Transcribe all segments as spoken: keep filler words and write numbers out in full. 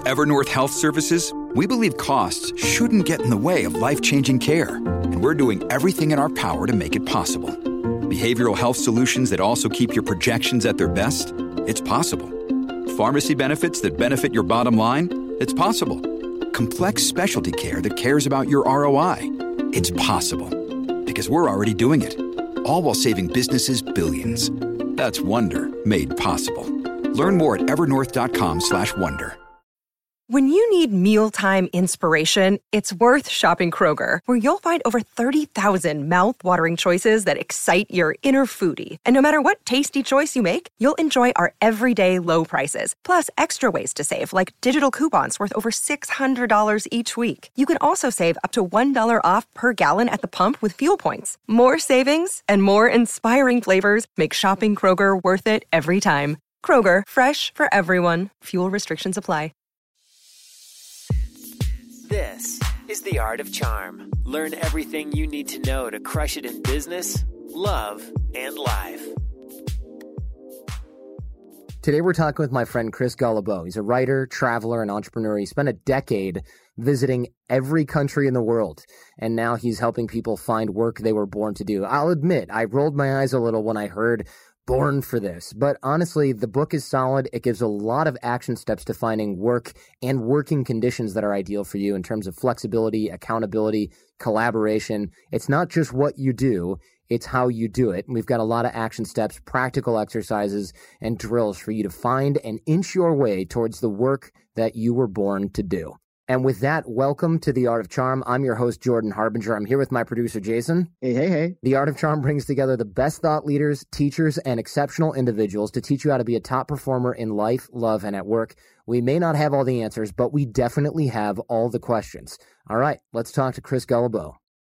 Evernorth Health Services, we believe costs shouldn't get in the way of life-changing care, and we're doing everything in our power to make it possible. Behavioral health solutions that also keep your projections at their best? It's possible. Pharmacy benefits that benefit your bottom line? It's possible. Complex specialty care that cares about your R O I? It's possible. Because we're already doing it. All while saving businesses billions. That's Wonder made possible. Learn more at evernorth.com slash wonder. When you need mealtime inspiration, it's worth shopping Kroger, where you'll find over thirty thousand mouth-watering choices that excite your inner foodie. And no matter what tasty choice you make, you'll enjoy our everyday low prices, plus extra ways to save, like digital coupons worth over six hundred dollars each week. You can also save up to one dollar off per gallon at the pump with fuel points. More savings and more inspiring flavors make shopping Kroger worth it every time. Kroger, fresh for everyone. Fuel restrictions apply. This is The Art of Charm. Learn everything you need to know to crush it in business, love, and life. Today we're talking with my friend Chris Guillebeau. He's a writer, traveler, and entrepreneur. He spent a decade visiting every country in the world, and now he's helping people find work they were born to do. I'll admit, I rolled my eyes a little when I heard Born for This. But honestly, the book is solid. It gives a lot of action steps to finding work and working conditions that are ideal for you in terms of flexibility, accountability, collaboration. It's not just what you do, it's how you do it. And we've got a lot of action steps, practical exercises, and drills for you to find and inch your way towards the work that you were born to do. And with that, welcome to The Art of Charm. I'm your host, Jordan Harbinger. I'm here with my producer, Jason. Hey, hey, hey. The Art of Charm brings together the best thought leaders, teachers, and exceptional individuals to teach you how to be a top performer in life, love, and at work. We may not have all the answers, but we definitely have all the questions. All right, let's talk to Chris Guillebeau.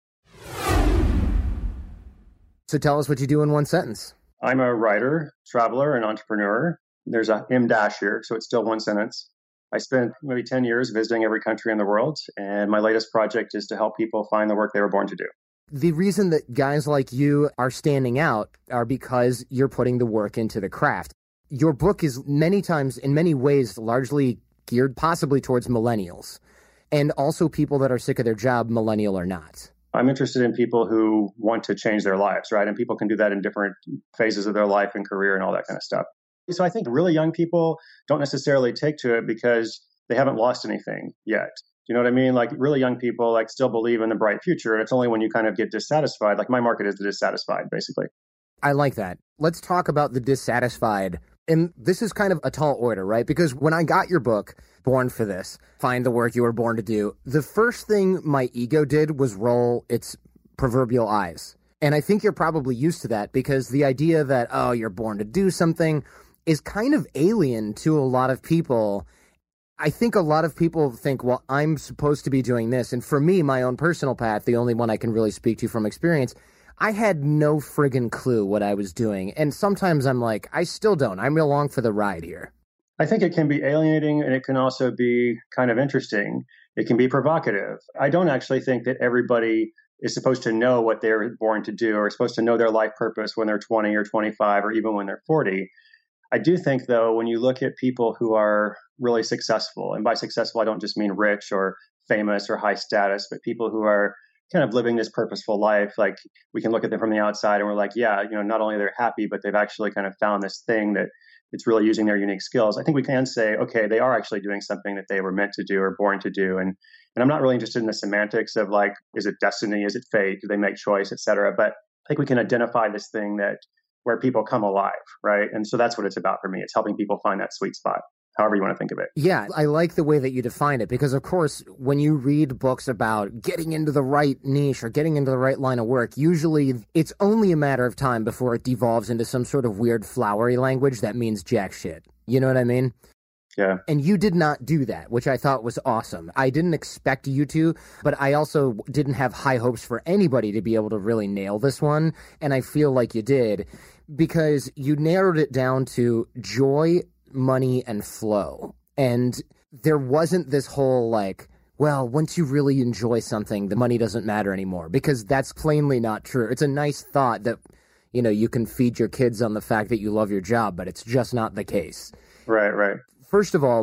So tell us what you do in one sentence. I'm a writer, traveler, and entrepreneur. There's a M dash here, so it's still one sentence. I spent maybe ten years visiting every country in the world, and my latest project is to help people find the work they were born to do. The reason that guys like you are standing out are because you're putting the work into the craft. Your book is many times, in many ways, largely geared possibly towards millennials, and also people that are sick of their job, millennial or not. I'm interested in people who want to change their lives, right? And people can do that in different phases of their life and career and all that kind of stuff. So I think really young people don't necessarily take to it because they haven't lost anything yet. You know what I mean? Like really young people like still believe in the bright future. And it's only when you kind of get dissatisfied, like my market is the dissatisfied, basically. I like that. Let's talk about the dissatisfied. And this is kind of a tall order, right? Because when I got your book, Born for This, Find the Work You Were Born to Do, the first thing my ego did was roll its proverbial eyes. And I think you're probably used to that because the idea that, oh, you're born to do something is kind of alien to a lot of people. I think a lot of people think, well, I'm supposed to be doing this. And for me, my own personal path, the only one I can really speak to from experience, I had no friggin' clue what I was doing. And sometimes I'm like, I still don't. I'm along for the ride here. I think it can be alienating and it can also be kind of interesting. It can be provocative. I don't actually think that everybody is supposed to know what they're born to do or is supposed to know their life purpose when they're twenty or twenty-five or even when they're forty. I do think, though, when you look at people who are really successful, and by successful, I don't just mean rich or famous or high status, but people who are kind of living this purposeful life, like we can look at them from the outside and we're like, yeah, you know, not only they're happy, but they've actually kind of found this thing that it's really using their unique skills. I think we can say, okay, they are actually doing something that they were meant to do or born to do. And and I'm not really interested in the semantics of like, is it destiny? Is it fate? Do they make choice, et cetera? But I think we can identify this thing that where people come alive, right? And so that's what it's about for me. It's helping people find that sweet spot, however you want to think of it. Yeah, I like the way that you define it because, of course, when you read books about getting into the right niche or getting into the right line of work, usually it's only a matter of time before it devolves into some sort of weird flowery language that means jack shit. You know what I mean? Yeah. And you did not do that, which I thought was awesome. I didn't expect you to, but I also didn't have high hopes for anybody to be able to really nail this one. And I feel like you did because you narrowed it down to joy, money, and flow. And there wasn't this whole like, well, once you really enjoy something, the money doesn't matter anymore, because that's plainly not true. It's a nice thought that, you know, you can feed your kids on the fact that you love your job, but it's just not the case. Right, right. First of all,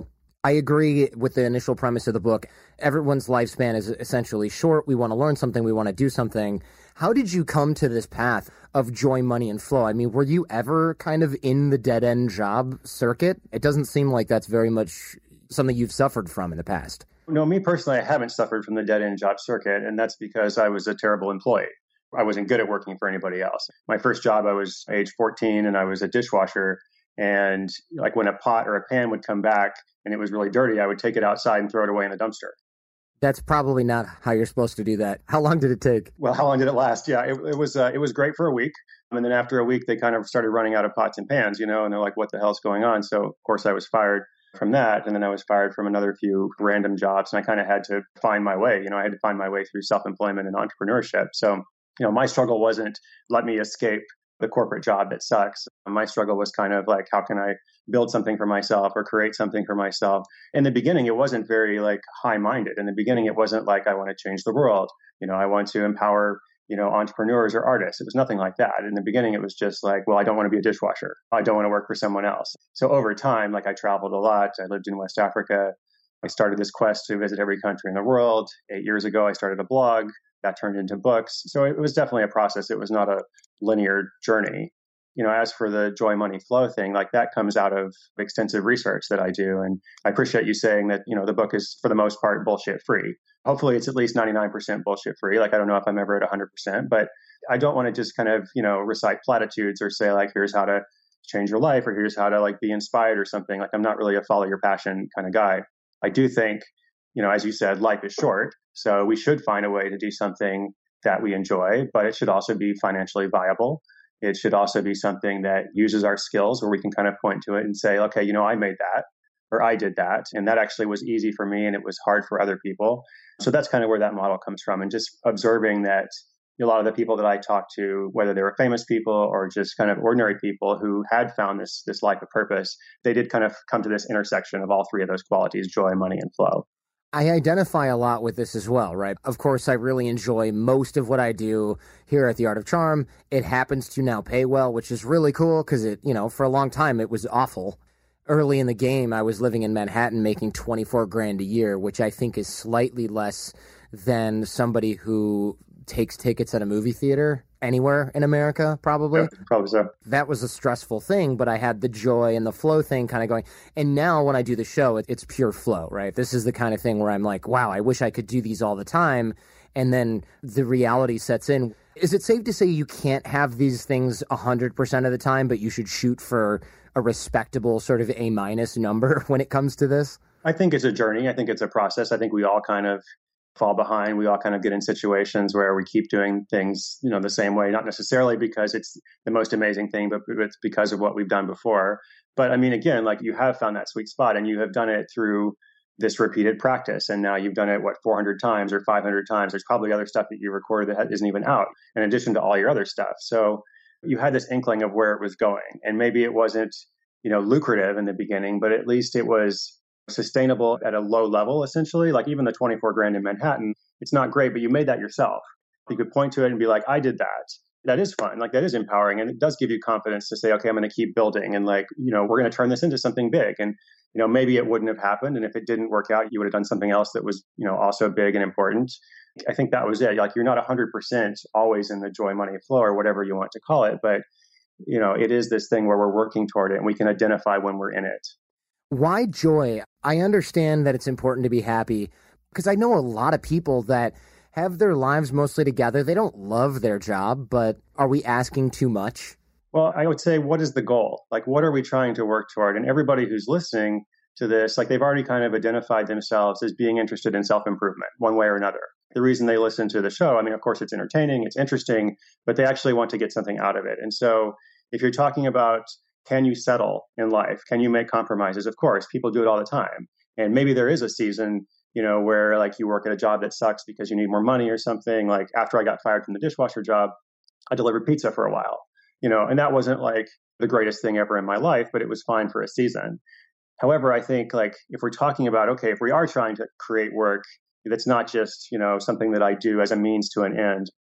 I agree with the initial premise of the book. Everyone's lifespan is essentially short. We want to learn something. We want to do something. How did you come to this path of joy, money, and flow? I mean, were you ever kind of in the dead-end job circuit? It doesn't seem like that's very much something you've suffered from in the past. No, me personally, I haven't suffered from the dead-end job circuit, and that's because I was a terrible employee. I wasn't good at working for anybody else. My first job, I was age fourteen, and I was a dishwasher. And like when a pot or a pan would come back and it was really dirty, I would take it outside and throw it away in the dumpster. That's probably not how you're supposed to do that. How long did it take? Well, how long did it last? Yeah, it, it was uh, it was great for a week. And then after a week, they kind of started running out of pots and pans, you know, and they're like, what the hell's going on? So, of course, I was fired from that. And then I was fired from another few random jobs. And I kind of had to find my way. You know, I had to find my way through self-employment and entrepreneurship. So, you know, my struggle wasn't let me escape the corporate job that sucks. My struggle was kind of like, how can I build something for myself or create something for myself? In the beginning, it wasn't very like high-minded. In the beginning, it wasn't like, I want to change the world. You know, I want to empower, you know, entrepreneurs or artists. It was nothing like that. In the beginning, it was just like, well, I don't want to be a dishwasher. I don't want to work for someone else. So over time, like I traveled a lot. I lived in West Africa. I started this quest to visit every country in the world. Eight years ago, I started a blog. That turned into books. So it was definitely a process. It was not a linear journey. You know, as for the joy, money, flow thing, like that comes out of extensive research that I do. And I appreciate you saying that, you know, the book is for the most part bullshit free. Hopefully it's at least ninety-nine percent bullshit free. Like, I don't know if I'm ever at one hundred percent, but I don't want to just kind of, you know, recite platitudes or say like, here's how to change your life or here's how to like be inspired or something. Like, I'm not really a follow your passion kind of guy. I do think, you know, as you said, life is short. So we should find a way to do something that we enjoy, but it should also be financially viable. It should also be something that uses our skills where we can kind of point to it and say, okay, you know, I made that or I did that. And that actually was easy for me and it was hard for other people. So that's kind of where that model comes from. And just observing that a lot of the people that I talked to, whether they were famous people or just kind of ordinary people who had found this, this life of purpose, they did kind of come to this intersection of all three of those qualities, joy, money, and flow. I identify a lot with this as well, right? Of course, I really enjoy most of what I do here at The Art of Charm. It happens to now pay well, which is really cool because it, you know, for a long time it was awful. Early in the game, I was living in Manhattan making twenty-four grand a year, which I think is slightly less than somebody who takes tickets at a movie theater anywhere in America, probably. Yeah, probably so. That was a stressful thing, but I had the joy and the flow thing kind of going. And now when I do the show, it, it's pure flow, right? This is the kind of thing where I'm like, wow, I wish I could do these all the time. And then the reality sets in. Is it safe to say you can't have these things one hundred percent of the time, but you should shoot for a respectable sort of A-minus number when it comes to this? I think it's a journey. I think it's a process. I think we all kind of fall behind. We all kind of get in situations where we keep doing things, you know, the same way, not necessarily because it's the most amazing thing, but it's because of what we've done before. But I mean, again, like you have found that sweet spot and you have done it through this repeated practice. And now you've done it, what, four hundred times or five hundred times. There's probably other stuff that you recorded that isn't even out in addition to all your other stuff. So you had this inkling of where it was going. And maybe it wasn't, you know, lucrative in the beginning, but at least it was sustainable at a low level, essentially. Like even the twenty-four grand in Manhattan, it's not great, but you made that yourself. You could point to it and be like, I did that. That is fun. Like that is empowering. And it does give you confidence to say, okay, I'm going to keep building. And like, you know, we're going to turn this into something big. And, you know, maybe it wouldn't have happened. And if it didn't work out, you would have done something else that was, you know, also big and important. I think that was it. Like you're not one hundred percent always in the joy, money, flow or whatever you want to call it. But, you know, it is this thing where we're working toward it and we can identify when we're in it. Why joy? I understand that it's important to be happy because I know a lot of people that have their lives mostly together. They don't love their job, but are we asking too much? Well, I would say, what is the goal? Like, what are we trying to work toward? And everybody who's listening to this, like they've already kind of identified themselves as being interested in self-improvement one way or another. The reason they listen to the show, I mean, of course, it's entertaining, it's interesting, but they actually want to get something out of it. And so if you're talking about, can you settle in life? Can you make compromises? Of course, people do it all the time. And maybe there is a season, you know, where like you work at a job that sucks because you need more money or something. Like after I got fired from the dishwasher job, I delivered pizza for a while, you know, and that wasn't like the greatest thing ever in my life, but it was fine for a season. However, I think like if we're talking about, okay, if we are trying to create work that's not just, you know, something that I do as a means to an end,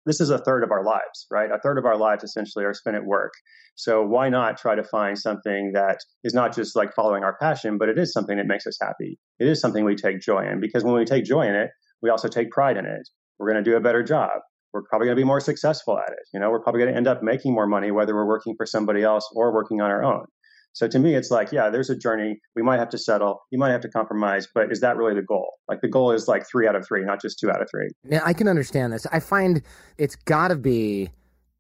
this is a third of our lives, right? A third of our lives essentially are spent at work. So why not try to find something that is not just like following our passion, but it is something that makes us happy. It is something we take joy in, because when we take joy in it, we also take pride in it. We're going to do a better job. We're probably going to be more successful at it. You know, we're probably going to end up making more money, whether we're working for somebody else or working on our own. So to me, it's like, yeah, there's a journey. We might have to settle. You might have to compromise, but is that really the goal? Like the goal is like three out of three, not just two out of three. Now, I can understand this. I find it's got to be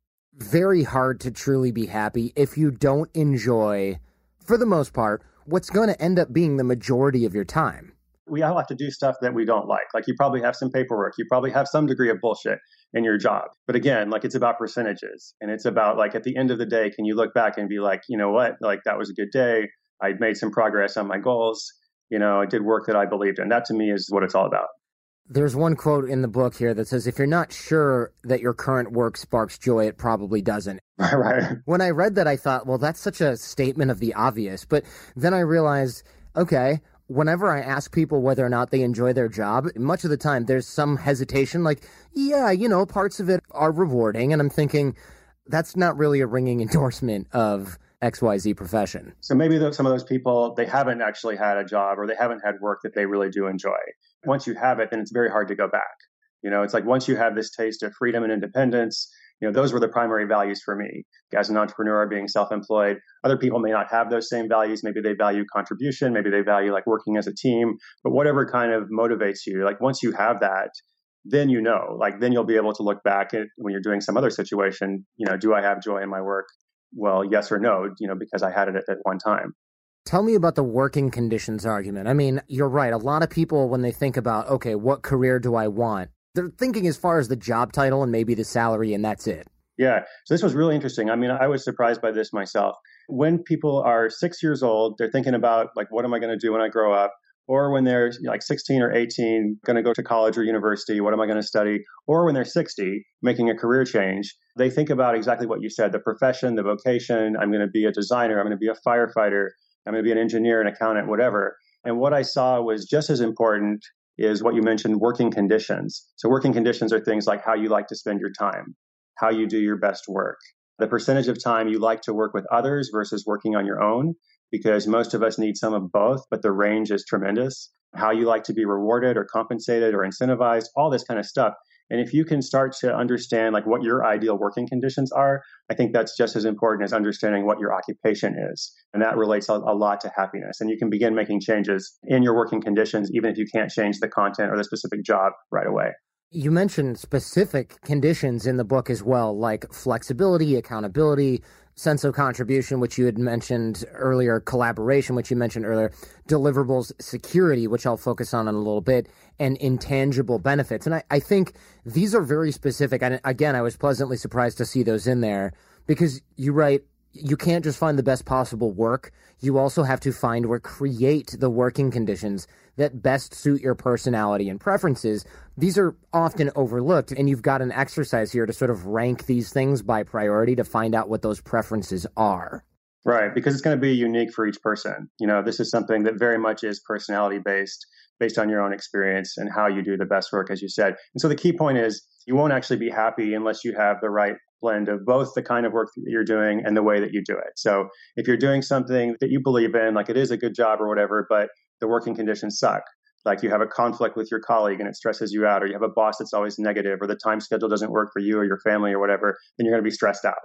very hard to truly be happy if you don't enjoy, for the most part, what's going to end up being the majority of your time. We all have to do stuff that we don't like. Like you probably have some paperwork. You probably have some degree of bullshit in your job. But again, like it's about percentages. And it's about like at the end of the day, can you look back and be like, you know what, like that was a good day. I made some progress on my goals. You know, I did work that I believed in. That to me is what it's all about. There's one quote in the book here that says, if you're not sure that your current work sparks joy, it probably doesn't. Right. When I read that, I thought, well, that's such a statement of the obvious. But then I realized, okay, whenever I ask people whether or not they enjoy their job, much of the time there's some hesitation like, yeah, you know, parts of it are rewarding. And I'm thinking that's not really a ringing endorsement of X Y Z profession. So maybe those, some of those people, they haven't actually had a job or they haven't had work that they really do enjoy. Once you have it, then it's very hard to go back. You know, it's like once you have this taste of freedom and independence, you know, those were the primary values for me as an entrepreneur, being self-employed. Other people may not have those same values. Maybe they value contribution. Maybe they value like working as a team, but whatever kind of motivates you, like once you have that, then you know, like then you'll be able to look back at when you're doing some other situation, you know, do I have joy in my work? Well, yes or no, you know, because I had it at, at one time. Tell me about the working conditions argument. I mean, you're right. A lot of people, when they think about, okay, what career do I want? They're thinking as far as the job title and maybe the salary, and that's it. Yeah. So this was really interesting. I mean, I was surprised by this myself. When people are six years old, they're thinking about like, what am I going to do when I grow up? Or when they're like sixteen or eighteen, going to go to college or university, what am I going to study? Or when they're sixty, making a career change, they think about exactly what you said, the profession, the vocation. I'm going to be a designer. I'm going to be a firefighter. I'm going to be an engineer, an accountant, whatever. And what I saw was just as important is what you mentioned, working conditions. So working conditions are things like how you like to spend your time, how you do your best work, the percentage of time you like to work with others versus working on your own, because most of us need some of both, but the range is tremendous, how you like to be rewarded or compensated or incentivized, all this kind of stuff. And if you can start to understand like what your ideal working conditions are, I think that's just as important as understanding what your occupation is. And that relates a, a lot to happiness. And you can begin making changes in your working conditions, even if you can't change the content or the specific job right away. You mentioned specific conditions in the book as well, like flexibility, accountability, sense of contribution, which you had mentioned earlier, collaboration, which you mentioned earlier, deliverables, security, which I'll focus on in a little bit, and intangible benefits. And I, I think these are very specific. And again, I was pleasantly surprised to see those in there because you write, you can't just find the best possible work. You also have to find or create the working conditions that best suit your personality and preferences. These are often overlooked, and you've got an exercise here to sort of rank these things by priority to find out what those preferences are. Right, because it's going to be unique for each person. You know, this is something that very much is personality based, based on your own experience and how you do the best work, as you said. And so the key point is you won't actually be happy unless you have the right blend of both the kind of work that you're doing and the way that you do it. So if you're doing something that you believe in, like it is a good job or whatever, but the working conditions suck, like you have a conflict with your colleague and it stresses you out, or you have a boss that's always negative, or the time schedule doesn't work for you or your family or whatever, then you're going to be stressed out.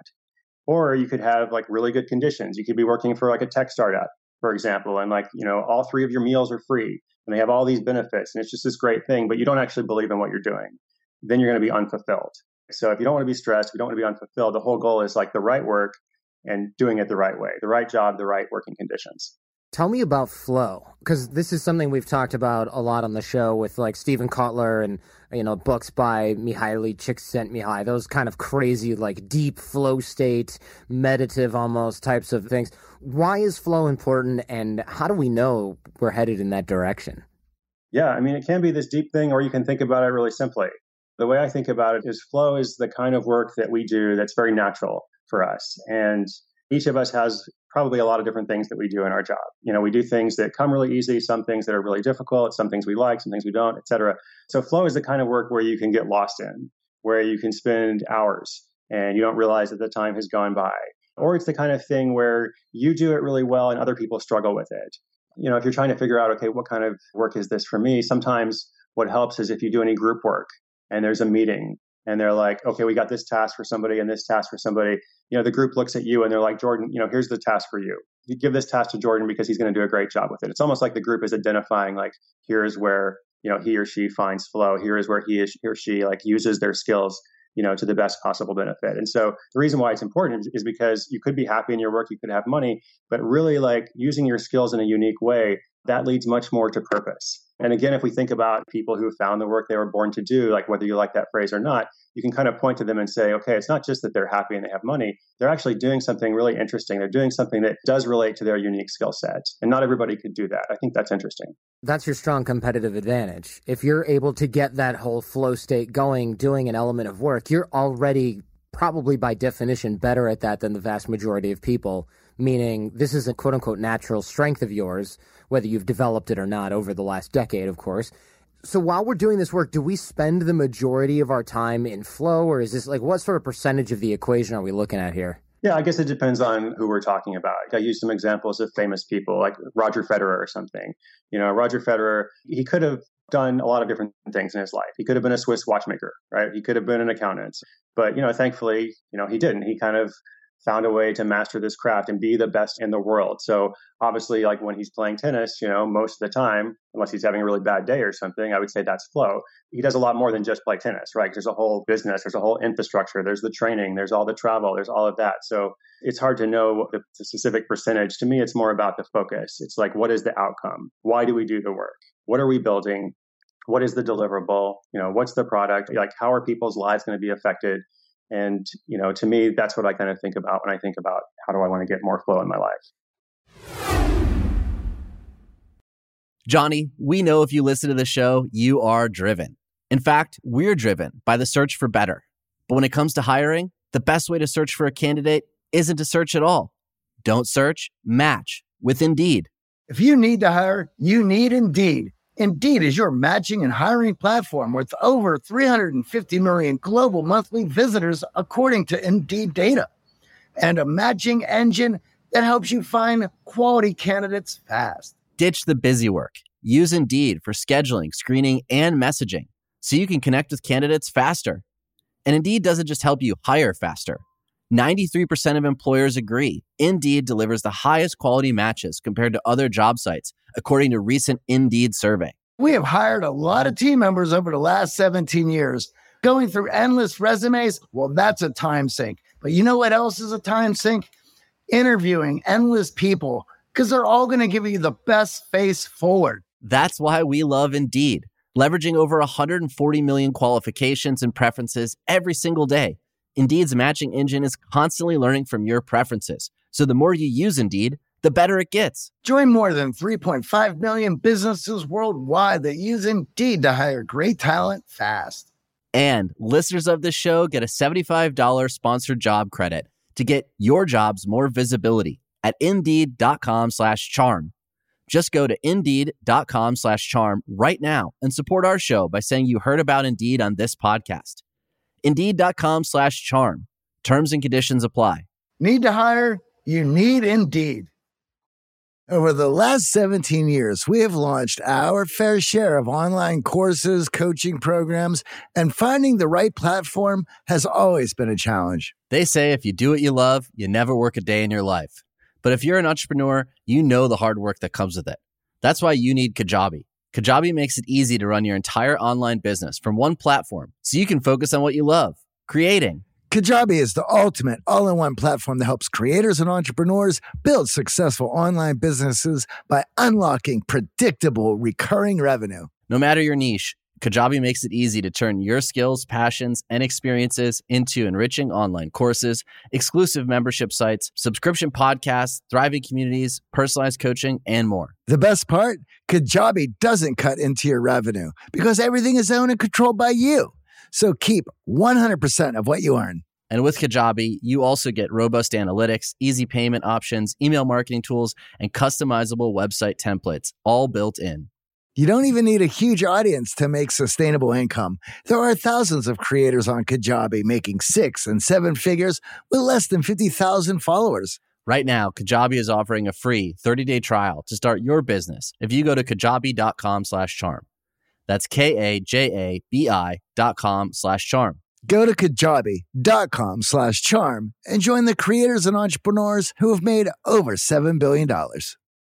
Or you could have like really good conditions. You could be working for like a tech startup, for example, and like, you know, all three of your meals are free and they have all these benefits and it's just this great thing, but you don't actually believe in what you're doing. Then you're going to be unfulfilled. So if you don't want to be stressed, if you don't want to be unfulfilled, the whole goal is like the right work and doing it the right way, the right job, the right working conditions. Tell me about flow, because this is something we've talked about a lot on the show with like Stephen Kotler and, you know, books by Mihaly Csikszentmihalyi, those kind of crazy, like deep flow state, meditative almost types of things. Why is flow important and how do we know we're headed in that direction? Yeah, I mean, it can be this deep thing or you can think about it really simply. The way I think about it is flow is the kind of work that we do that's very natural for us. And each of us has probably a lot of different things that we do in our job. You know, we do things that come really easy, some things that are really difficult, some things we like, some things we don't, et cetera. So flow is the kind of work where you can get lost in. where you can spend hours and you don't realize that the time has gone by. Or it's the kind of thing where you do it really well and other people struggle with it. You know, if you're trying to figure out, okay, what kind of work is this for me? Sometimes what helps is if you do any group work and there's a meeting and they're like, okay, we got this task for somebody and this task for somebody. You know, the group looks at you and they're like, Jordan, you know, here's the task for you. You give this task to Jordan because he's going to do a great job with it. It's almost like the group is identifying, like, here's where, you know, he or she finds flow. Here is where he, is, he or she like uses their skills, you know, to the best possible benefit. And so the reason why it's important is because you could be happy in your work, you could have money, but really like using your skills in a unique way, that leads much more to purpose. And again, if we think about people who found the work they were born to do, like whether you like that phrase or not, you can kind of point to them and say, okay, it's not just that they're happy and they have money. They're actually doing something really interesting. They're doing something that does relate to their unique skill set. And not everybody could do that. I think that's interesting. That's your strong competitive advantage. If you're able to get that whole flow state going, doing an element of work, you're already probably by definition better at that than the vast majority of people, meaning this is a quote unquote natural strength of yours, whether you've developed it or not over the last decade, of course. So while we're doing this work, do we spend the majority of our time in flow, or is this like what sort of percentage of the equation are we looking at here? Yeah, I guess it depends on who we're talking about. I use some examples of famous people like Roger Federer or something. You know, Roger Federer, he could have done a lot of different things in his life. He could have been a Swiss watchmaker, right? He could have been an accountant. But, you know, thankfully, you know, he didn't. He kind of found a way to master this craft and be the best in the world. So obviously, like when he's playing tennis, you know, most of the time, unless he's having a really bad day or something, I would say that's flow. He does a lot more than just play tennis, right? There's a whole business, there's a whole infrastructure, there's the training, there's all the travel, there's all of that. So it's hard to know the, the specific percentage. To me, it's more about the focus. It's like, what is the outcome? Why do we do the work? What are we building? What is the deliverable? You know, what's the product? Like, how are people's lives going to be affected? And, you know, to me, that's what I kind of think about when I think about how do I want to get more flow in my life. Johnny, we know if you listen to the show, you are driven. In fact, we're driven by the search for better. But when it comes to hiring, the best way to search for a candidate isn't to search at all. Don't search, match with Indeed. If you need to hire, you need Indeed. Indeed is your matching and hiring platform with over three hundred fifty million global monthly visitors, according to Indeed data, and a matching engine that helps you find quality candidates fast. Ditch the busy work. Use Indeed for scheduling, screening, and messaging so you can connect with candidates faster. And Indeed doesn't just help you hire faster. ninety-three percent of employers agree Indeed delivers the highest quality matches compared to other job sites, according to recent Indeed survey. We have hired a lot of team members over the last seventeen years. Going through endless resumes, well, that's a time sink. But you know what else is a time sink? Interviewing endless people, because they're all going to give you the best face forward. That's why we love Indeed, leveraging over one hundred forty million qualifications and preferences every single day. Indeed's matching engine is constantly learning from your preferences. So the more you use Indeed, the better it gets. Join more than three point five million businesses worldwide that use Indeed to hire great talent fast. And listeners of this show get a seventy-five dollars sponsored job credit to get your jobs more visibility at Indeed.com slash charm. Just go to Indeed.com slash charm right now and support our show by saying you heard about Indeed on this podcast. Indeed.com slash charm. Terms and conditions apply. Need to hire? You need Indeed. Over the last seventeen years, we have launched our fair share of online courses, coaching programs, and finding the right platform has always been a challenge. They say if you do what you love, you never work a day in your life. But if you're an entrepreneur, you know the hard work that comes with it. That's why you need Kajabi. Kajabi makes it easy to run your entire online business from one platform so you can focus on what you love, creating. Kajabi is the ultimate all-in-one platform that helps creators and entrepreneurs build successful online businesses by unlocking predictable, recurring revenue. No matter your niche, Kajabi makes it easy to turn your skills, passions, and experiences into enriching online courses, exclusive membership sites, subscription podcasts, thriving communities, personalized coaching, and more. The best part? Kajabi doesn't cut into your revenue because everything is owned and controlled by you. So keep one hundred percent of what you earn. And with Kajabi, you also get robust analytics, easy payment options, email marketing tools, and customizable website templates, all built in. You don't even need a huge audience to make sustainable income. There are thousands of creators on Kajabi making six and seven figures with less than fifty thousand followers. Right now, Kajabi is offering a free thirty-day trial to start your business if you go to kajabi.com slash charm. That's K-A-J-A-B-I dot com slash charm. Go to kajabi.com slash charm and join the creators and entrepreneurs who have made over seven billion dollars.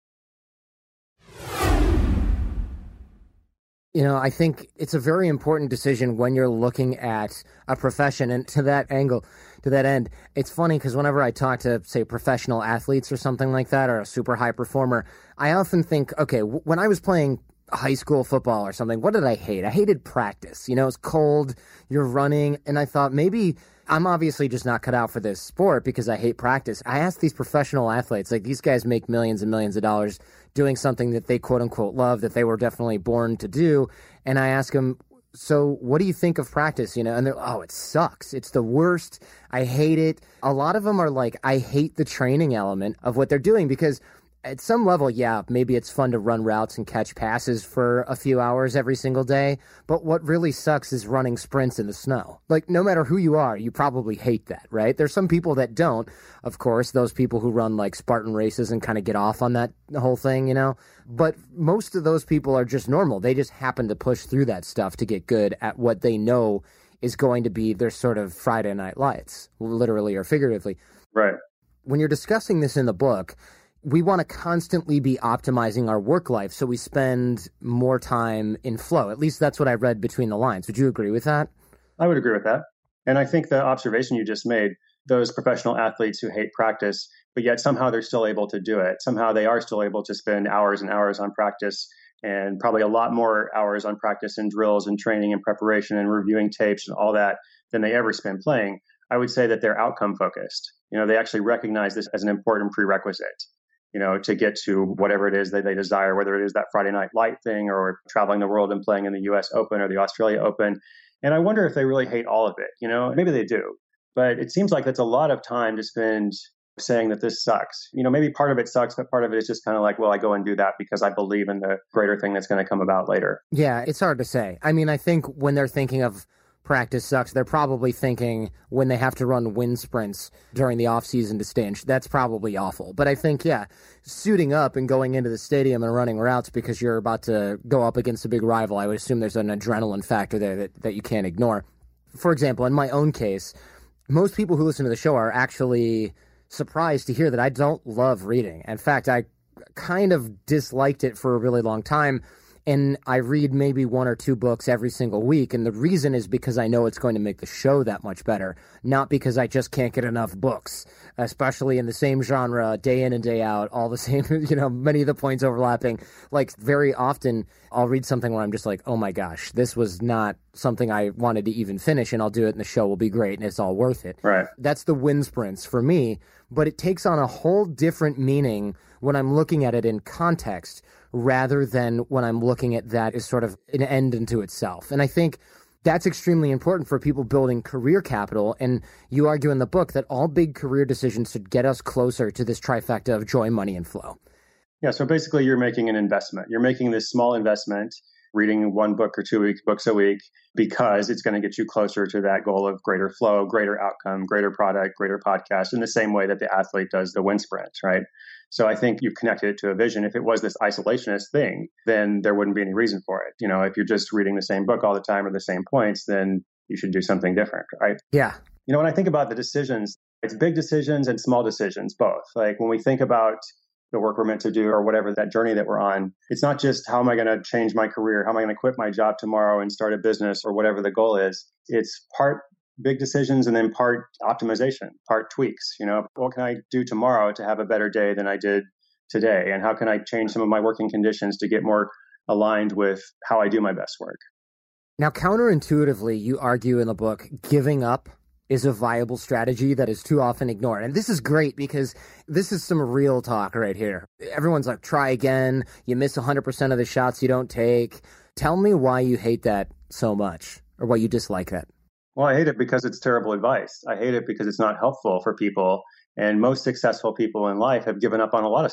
You know, I think it's a very important decision when you're looking at a profession. And to that angle, to that end, it's funny because whenever I talk to, say, professional athletes or something like that, or a super high performer, I often think, okay, w- when I was playing high school football or something, what did I hate? I hated practice. You know, it's cold, you're running, and I thought maybe I'm obviously just not cut out for this sport because I hate practice. I asked these professional athletes, like these guys make millions and millions of dollars doing something that they quote unquote love, that they were definitely born to do. And I ask them, so what do you think of practice? You know, and they're, oh, it sucks. It's the worst. I hate it. A lot of them are like, I hate the training element of what they're doing because at some level, yeah, maybe it's fun to run routes and catch passes for a few hours every single day. But what really sucks is running sprints in the snow. Like, no matter who you are, you probably hate that, right? There's some people that don't, of course, those people who run like Spartan races and kind of get off on that whole thing, you know? But most of those people are just normal. They just happen to push through that stuff to get good at what they know is going to be their sort of Friday night lights, literally or figuratively. Right. When you're discussing this in the book, we want to constantly be optimizing our work life so we spend more time in flow. At least that's what I read between the lines. Would you agree with that? I would agree with that. And I think the observation you just made, those professional athletes who hate practice, but yet somehow they're still able to do it. Somehow they are still able to spend hours and hours on practice and probably a lot more hours on practice and drills and training and preparation and reviewing tapes and all that than they ever spend playing. I would say that they're outcome focused. You know, they actually recognize this as an important prerequisite, you know, to get to whatever it is that they desire, whether it is that Friday Night Light thing or traveling the world and playing in the U S Open or the Australia Open. And I wonder if they really hate all of it. You know, maybe they do, but it seems like that's a lot of time to spend saying that this sucks. You know, maybe part of it sucks, but part of it is just kind of like, well, I go and do that because I believe in the greater thing that's going to come about later. Yeah, it's hard to say. I mean, I think when they're thinking of practice sucks, they're probably thinking when they have to run wind sprints during the off season to stay in, that's probably awful. But I think, yeah, suiting up and going into the stadium and running routes because you're about to go up against a big rival, I would assume there's an adrenaline factor there that, that you can't ignore. For example, in my own case, most people who listen to the show are actually surprised to hear that I don't love reading. In fact, I kind of disliked it for a really long time. And I read maybe one or two books every single week. And the reason is because I know it's going to make the show that much better, not because I just can't get enough books, especially in the same genre, day in and day out, all the same, you know, many of the points overlapping. Like very often I'll read something where I'm just like, oh my gosh, this was not something I wanted to even finish, and I'll do it and the show will be great and it's all worth it. Right. That's the wind sprints for me, but it takes on a whole different meaning when I'm looking at it in context, rather than when I'm looking at that as sort of an end unto itself. And I think that's extremely important for people building career capital. And you argue in the book that all big career decisions should get us closer to this trifecta of joy, money, and flow. Yeah, so basically you're making an investment. You're making this small investment, reading one book or two week, books a week, because it's going to get you closer to that goal of greater flow, greater outcome, greater product, greater podcast, in the same way that the athlete does the wind sprint, right? So I think you've connected it to a vision. If it was this isolationist thing, then there wouldn't be any reason for it. You know, if you're just reading the same book all the time or the same points, then you should do something different, right? Yeah. You know, when I think about the decisions, it's big decisions and small decisions, both. Like when we think about the work we're meant to do or whatever that journey that we're on, it's not just how am I going to change my career? How am I going to quit my job tomorrow and start a business or whatever the goal is? It's part big decisions and then part optimization, part tweaks. You know, what can I do tomorrow to have a better day than I did today? And how can I change some of my working conditions to get more aligned with how I do my best work? Now, counterintuitively, you argue in the book, giving up is a viable strategy that is too often ignored. And this is great because this is some real talk right here. Everyone's like, try again. You miss one hundred percent of the shots you don't take. Tell me why you hate that so much, or why you dislike that. Well, I hate it because it's terrible advice. I hate it because it's not helpful for people. And most successful people in life have given up on a lot of stuff.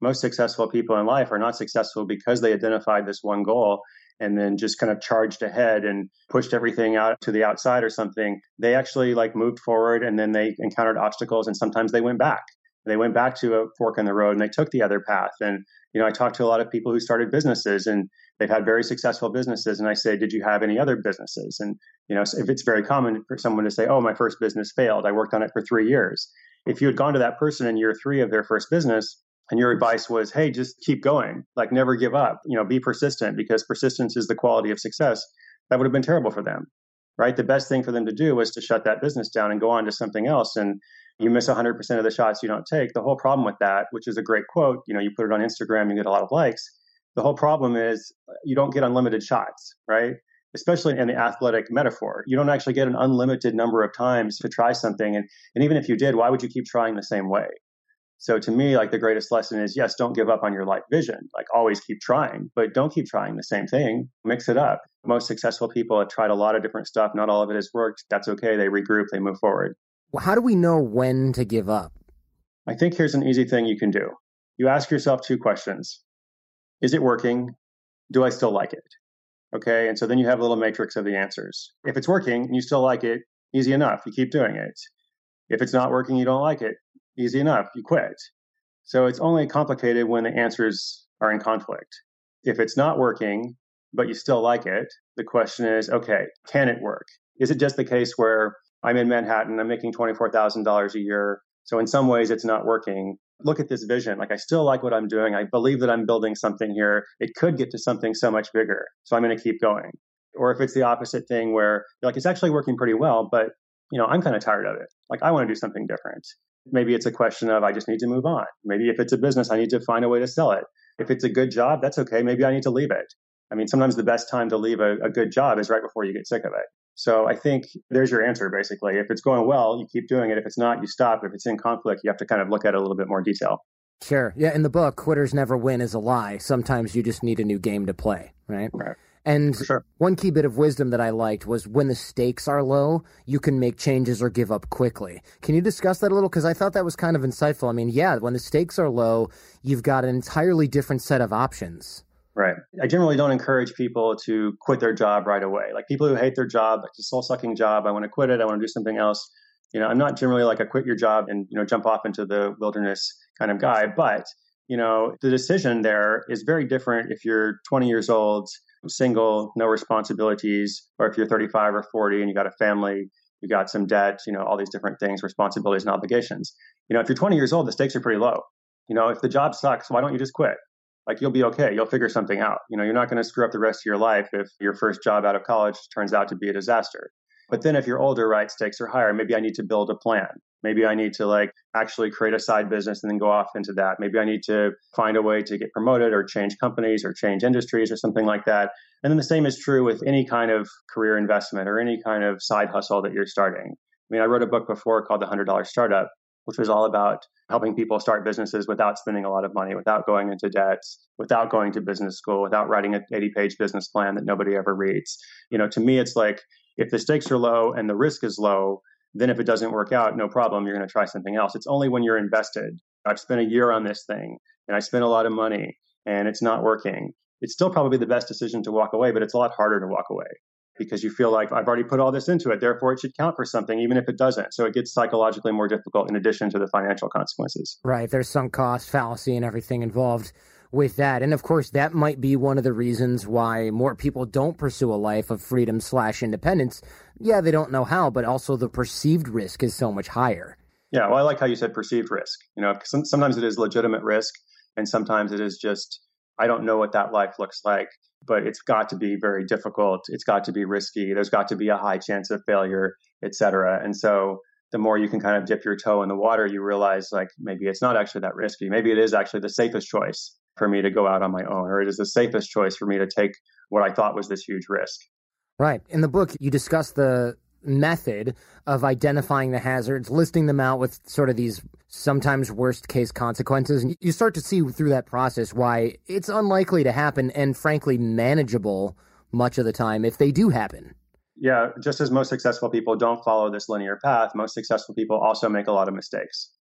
Most successful people in life are not successful because they identified this one goal and then just kind of charged ahead and pushed everything out to the outside or something. They actually like moved forward, and then they encountered obstacles, and sometimes they went back. They went back to a fork in the road and they took the other path. And, you know, I talked to a lot of people who started businesses and they've had very successful businesses. And I say, did you have any other businesses? And, you know, if it's very common for someone to say, oh, my first business failed. I worked on it for three years. If you had gone to that person in year three of their first business and your advice was, hey, just keep going, like never give up, you know, be persistent, because persistence is the quality of success, that would have been terrible for them, right? The best thing for them to do was to shut that business down and go on to something else. And you miss one hundred percent of the shots you don't take. The whole problem with that, which is a great quote, you know, you put it on Instagram, you get a lot of likes. The whole problem is you don't get unlimited shots, right? Especially in the athletic metaphor. You don't actually get an unlimited number of times to try something. And, and even if you did, why would you keep trying the same way? So to me, like the greatest lesson is, yes, don't give up on your life vision. Like always keep trying, but don't keep trying the same thing. Mix it up. Most successful people have tried a lot of different stuff. Not all of it has worked. That's okay. They regroup, they move forward. Well, how do we know when to give up? I think here's an easy thing you can do. You ask yourself two questions. Is it working? Do I still like it? Okay. And so then you have a little matrix of the answers. If it's working and you still like it, easy enough. You keep doing it. If it's not working, you don't like it, easy enough. You quit. So it's only complicated when the answers are in conflict. If it's not working, but you still like it, the question is, okay, can it work? Is it just the case where I'm in Manhattan, I'm making twenty-four thousand dollars a year, so in some ways it's not working? Look at this vision. Like I still like what I'm doing. I believe that I'm building something here. It could get to something so much bigger. So I'm going to keep going. Or if it's the opposite thing where you're like, it's actually working pretty well, but you know, I'm kind of tired of it. Like I want to do something different. Maybe it's a question of I just need to move on. Maybe if it's a business, I need to find a way to sell it. If it's a good job, that's okay. Maybe I need to leave it. I mean, sometimes the best time to leave a, a good job is right before you get sick of it. So I think there's your answer, basically. If it's going well, you keep doing it. If it's not, you stop. If it's in conflict, you have to kind of look at it a little bit more detail. Sure. Yeah, in the book, Quitters Never Win is a lie. Sometimes you just need a new game to play, right? Right. And sure. One key bit of wisdom that I liked was when the stakes are low, you can make changes or give up quickly. Can you discuss that a little? Because I thought that was kind of insightful. I mean, yeah, when the stakes are low, you've got an entirely different set of options. Right. I generally don't encourage people to quit their job right away. Like people who hate their job, like a soul-sucking job, I want to quit it, I want to do something else. You know, I'm not generally like a quit your job and, you know, jump off into the wilderness kind of guy. But, you know, the decision there is very different if you're twenty years old, single, no responsibilities, or if you're thirty-five or forty and you got a family, you got some debt, you know, all these different things, responsibilities and obligations. You know, if you're twenty years old, the stakes are pretty low. You know, if the job sucks, why don't you just quit? Like you'll be okay. You'll figure something out. You know, you're not going to screw up the rest of your life if your first job out of college turns out to be a disaster. But then if you're older, right, stakes are higher. Maybe I need to build a plan. Maybe I need to like actually create a side business and then go off into that. Maybe I need to find a way to get promoted or change companies or change industries or something like that. And then the same is true with any kind of career investment or any kind of side hustle that you're starting. I mean, I wrote a book before called The one hundred dollar Startup, which was all about helping people start businesses without spending a lot of money, without going into debts, without going to business school, without writing an eighty-page business plan that nobody ever reads. You know, to me, it's like if the stakes are low and the risk is low, then if it doesn't work out, no problem, you're going to try something else. It's only when you're invested. I've spent a year on this thing and I spent a lot of money and it's not working. It's still probably the best decision to walk away, but it's a lot harder to walk away because you feel like I've already put all this into it. Therefore, it should count for something, even if it doesn't. So it gets psychologically more difficult in addition to the financial consequences. Right. There's sunk cost fallacy and everything involved with that. And of course, that might be one of the reasons why more people don't pursue a life of freedom slash independence. Yeah, they don't know how, but also the perceived risk is so much higher. Yeah, well, I like how you said perceived risk. You know, some, sometimes it is legitimate risk, and sometimes it is just, I don't know what that life looks like, but it's got to be very difficult. It's got to be risky. There's got to be a high chance of failure, et cetera. And so the more you can kind of dip your toe in the water, you realize like maybe it's not actually that risky. Maybe it is actually the safest choice for me to go out on my own, or it is the safest choice for me to take what I thought was this huge risk. Right. In the book, you discuss the method of identifying the hazards, listing them out with sort of these sometimes worst case consequences. And you start to see through that process why it's unlikely to happen and frankly manageable much of the time if they do happen. Yeah, just as most successful people don't follow this linear path, most successful people also make a lot of mistakes.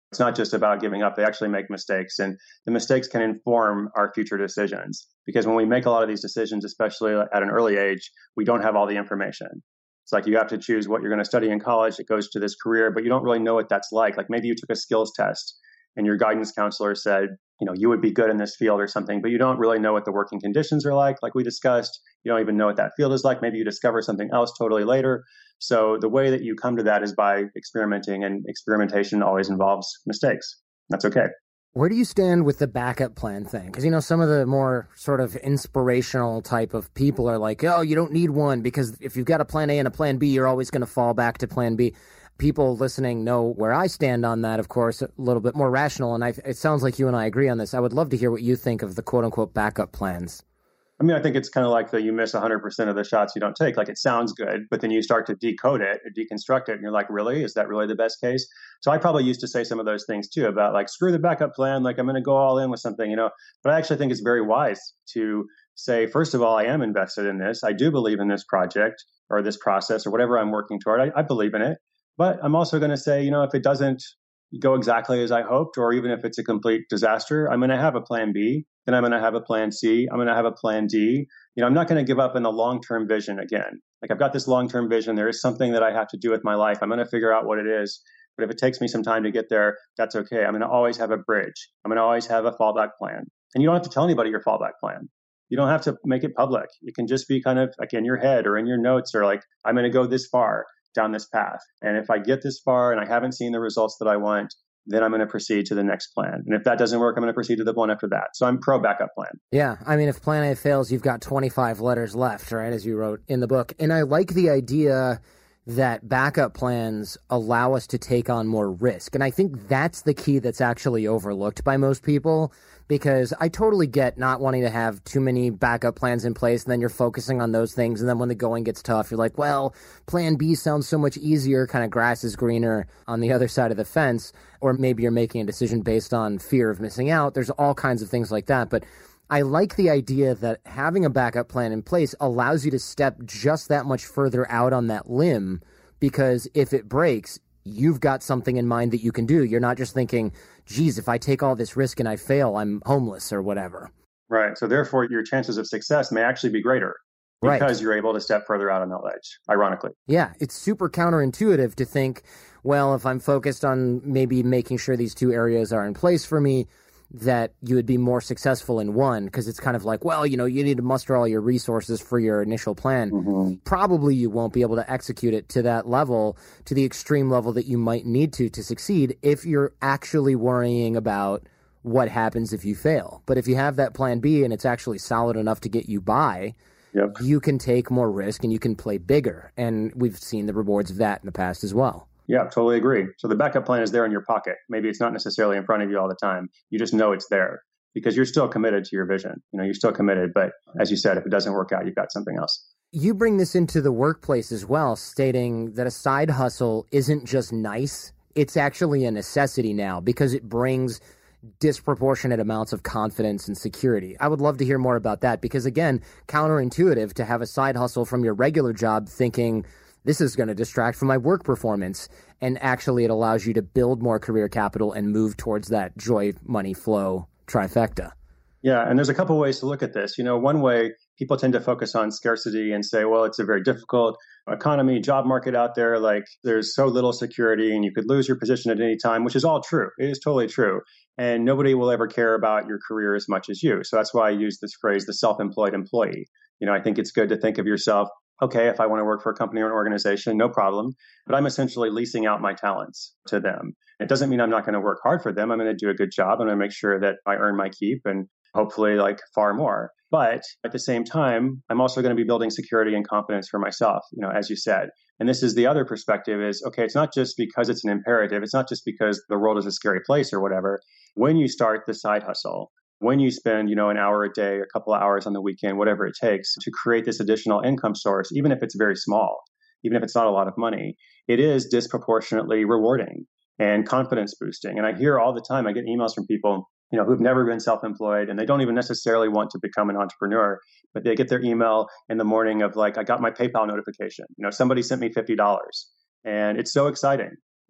It's not just about giving up. They actually make mistakes, and the mistakes can inform our future decisions. Because when we make a lot of these decisions, especially at an early age, we don't have all the information. It's like you have to choose what you're going to study in college. It goes to this career, but you don't really know what that's like. Like maybe you took a skills test and your guidance counselor said, you know, you would be good in this field or something, but you don't really know what the working conditions are like, like we discussed. You don't even know what that field is like. Maybe you discover something else totally later. So the way that you come to that is by experimenting, and experimentation always involves mistakes. That's okay. Where do you stand with the backup plan thing? Because, you know, some of the more sort of inspirational type of people are like, oh, you don't need one because if you've got a plan A and a plan B, you're always going to fall back to plan B. People listening know where I stand on that, of course, a little bit more rational. And I, it sounds like you and I agree on this. I would love to hear what you think of the quote unquote backup plans. I mean, I think it's kind of like the you miss one hundred percent of the shots you don't take. Like it sounds good, but then you start to decode it, or deconstruct it, and you're like, really? Is that really the best case? So I probably used to say some of those things too about like, screw the backup plan, like I'm going to go all in with something, you know. But I actually think it's very wise to say, first of all, I am invested in this. I do believe in this project or this process or whatever I'm working toward. I, I believe in it. But I'm also going to say, you know, if it doesn't go exactly as I hoped, or even if it's a complete disaster, I'm going to have a plan B, then I'm going to have a plan C, I'm going to have a plan D. You know, I'm not going to give up in the long-term vision again. Like I've got this long-term vision. There is something that I have to do with my life. I'm going to figure out what it is. But if it takes me some time to get there, that's okay. I'm going to always have a bridge. I'm going to always have a fallback plan. And you don't have to tell anybody your fallback plan. You don't have to make it public. It can just be kind of like in your head or in your notes, or like, I'm going to go this far down this path. And if I get this far and I haven't seen the results that I want, then I'm going to proceed to the next plan. And if that doesn't work, I'm going to proceed to the one after that. So I'm pro backup plan. Yeah. I mean, if plan A fails, you've got twenty-five letters left, right? As you wrote in the book. And I like the idea that backup plans allow us to take on more risk. And I think that's the key that's actually overlooked by most people, because I totally get not wanting to have too many backup plans in place, and then you're focusing on those things. And then when the going gets tough, you're like, well, plan B sounds so much easier, kind of grass is greener on the other side of the fence. Or maybe you're making a decision based on fear of missing out. There's all kinds of things like that. But I like the idea that having a backup plan in place allows you to step just that much further out on that limb, because if it breaks, you've got something in mind that you can do. You're not just thinking, geez, if I take all this risk and I fail, I'm homeless or whatever. Right. So therefore, your chances of success may actually be greater because right. you're able to step further out on that ledge, ironically. Yeah, it's super counterintuitive to think, well, if I'm focused on maybe making sure these two areas are in place for me, that you would be more successful in one, because it's kind of like, well, you know, you need to muster all your resources for your initial plan. Mm-hmm. Probably you won't be able to execute it to that level, to the extreme level that you might need to to succeed if you're actually worrying about what happens if you fail. But if you have that plan B and it's actually solid enough to get you by, yep. you can take more risk and you can play bigger. And we've seen the rewards of that in the past as well. Yeah, totally agree. So the backup plan is there in your pocket. Maybe it's not necessarily in front of you all the time. You just know it's there because you're still committed to your vision. You know, you're still committed. But as you said, if it doesn't work out, you've got something else. You bring this into the workplace as well, stating that a side hustle isn't just nice. It's actually a necessity now because it brings disproportionate amounts of confidence and security. I would love to hear more about that because, again, counterintuitive to have a side hustle from your regular job thinking, this is going to distract from my work performance. And actually, it allows you to build more career capital and move towards that joy, money, flow trifecta. Yeah. And there's a couple ways to look at this. You know, one way people tend to focus on scarcity and say, well, it's a very difficult economy, job market out there. Like there's so little security and you could lose your position at any time, which is all true. It is totally true. And nobody will ever care about your career as much as you. So that's why I use this phrase, the self-employed employee. You know, I think it's good to think of yourself, okay, if I want to work for a company or an organization, no problem. But I'm essentially leasing out my talents to them. It doesn't mean I'm not going to work hard for them. I'm going to do a good job. I'm going to make sure that I earn my keep and hopefully like far more. But at the same time, I'm also going to be building security and confidence for myself, you know, as you said. And this is the other perspective is, okay, it's not just because it's an imperative. It's not just because the world is a scary place or whatever. When you start the side hustle, when you spend, you know, an hour a day, a couple of hours on the weekend, whatever it takes to create this additional income source, even if it's very small, even if it's not a lot of money, it is disproportionately rewarding and confidence boosting. And I hear all the time, I get emails from people, you know, who've never been self-employed and they don't even necessarily want to become an entrepreneur, but they get their email in the morning of like, I got my PayPal notification. You know, somebody sent me fifty dollars and it's so exciting.